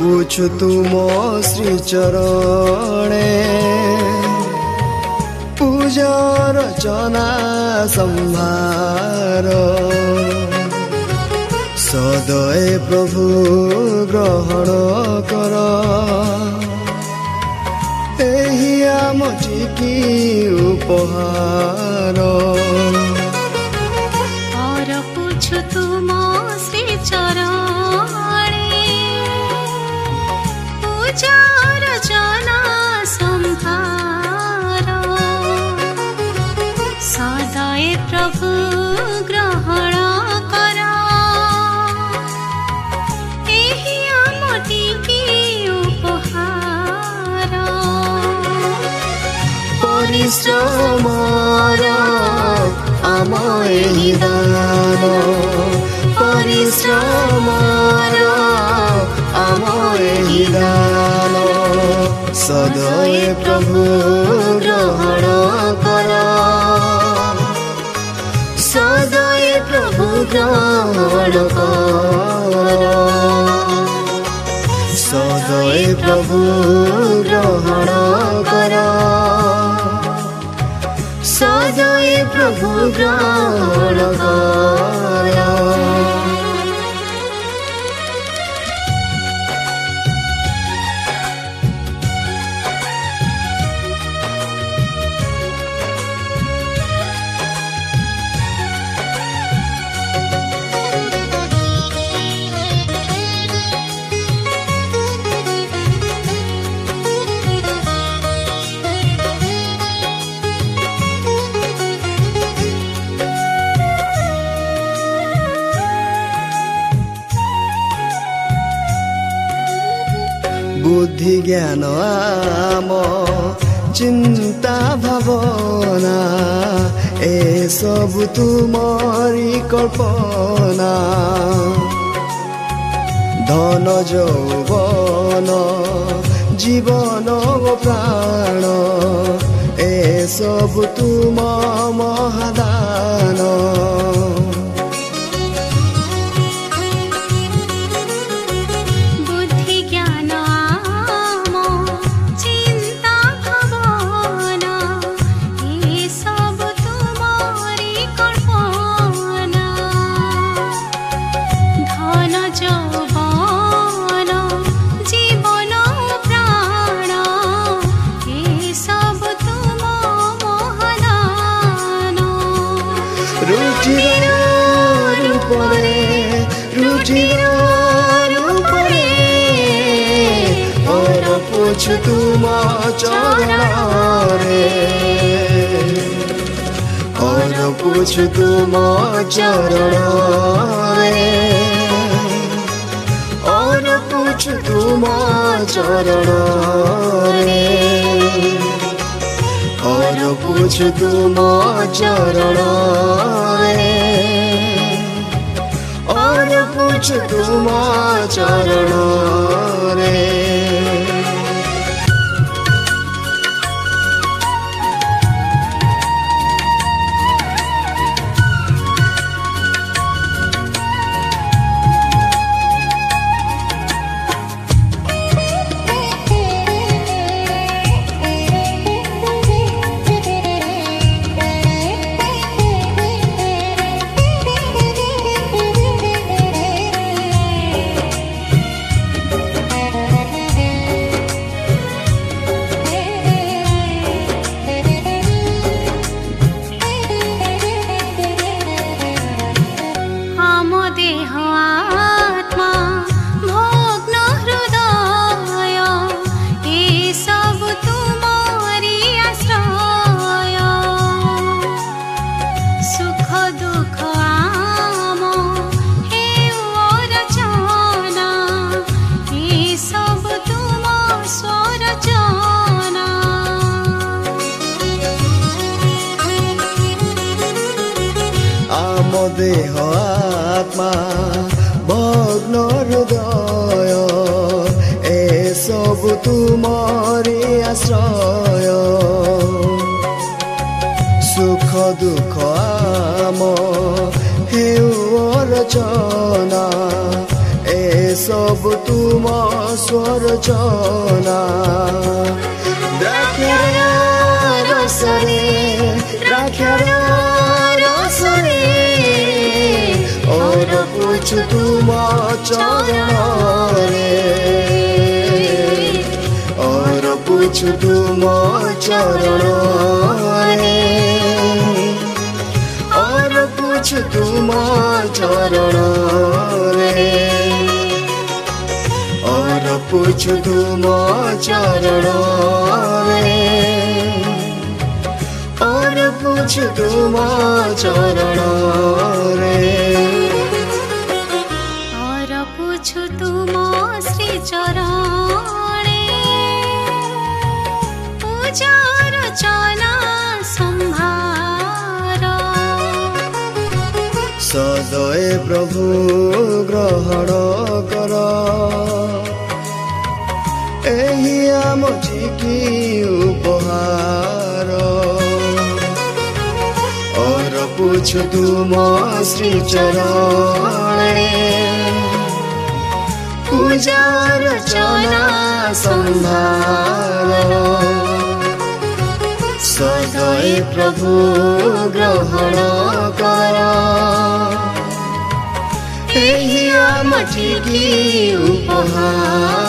ରଖୁଛୁ ତୁମ ଶ୍ରୀ ଚରଣେ ପୂଜା ରଚନା ସମ୍ଭାର ସଦୟ ପ୍ରଭୁ ଗ୍ରହଣ କର ଏହି ଆମ ଟିକି ଉପହାର ରଖୁଛୁ ତୁମ ଶ୍ରୀ ଚରଣେ ପୂଜା ରଚନା ସମ୍ଭାର ସଦୟ ପ୍ରଭୁ ଗ୍ରହଣ କର ଏହି ଆମ ଟିକି ଉପହାର ପରିଶ୍ରମର ଆମ ଏହି ଦାନ ପରିଶ୍ରମର ଆମ ଏହି ଦାନ ସଦୟ ପ୍ରଭୁ ଗ୍ରହଣ କର ସଦୟ ପ୍ରଭୁ ଗ୍ରହଣ କର ସଦୟ ପ୍ରଭୁ ଗ୍ରହଣ କର ସଦୟ ପ୍ରଭୁ ଗ୍ରହଣ କର ବୁଦ୍ଧି ଜ୍ଞାନ ଆମ ଚିନ୍ତା ଭାବନା ଏସବୁ ତୁମରି କଳ୍ପନା ଧନ ଯୌବନ ଜୀବନ ଓ ପ୍ରାଣ ଏସବୁ ତୁମ ମହାଦାନ ରଖୁଛୁ ତୁମ ଚରଣରେ ରଖୁଛୁ ତୁମ ଚରଣରେ ରଖୁଛୁ ତୁମ ଚରଣରେ ରଖୁଛୁ ତୁମ ଚରଣରେ ରଖୁଛୁ ତୁମ ଚରଣରେ ଦେହ ଆତ୍ମା ଭଗ୍ନ ହୃଦୟ ଏସବୁ ତୁମରି ଆଶ୍ରୟ ସୁଖ ଦୁଃଖ ଆମ ହେଉ ରଚନା सब तुम स्वरचना द्राक्षार रसरे अर्पुछु तुम चरण रे अर्पुछु तुम चरण रे अर्पुछु तुम चरण रे अर्पुछु तुम चरण रे अर्पुछु तुम चरण रे अर्पुछु तुम श्री चरणे पूजा रचना संभार सदय प्रभु ग्रहण कर एही आम चिकी उपहार अर्पुछु तुम श्री चरणे पूजा रचना संभार सदय प्रभु ग्रहण कर एही आम चिकी उपहार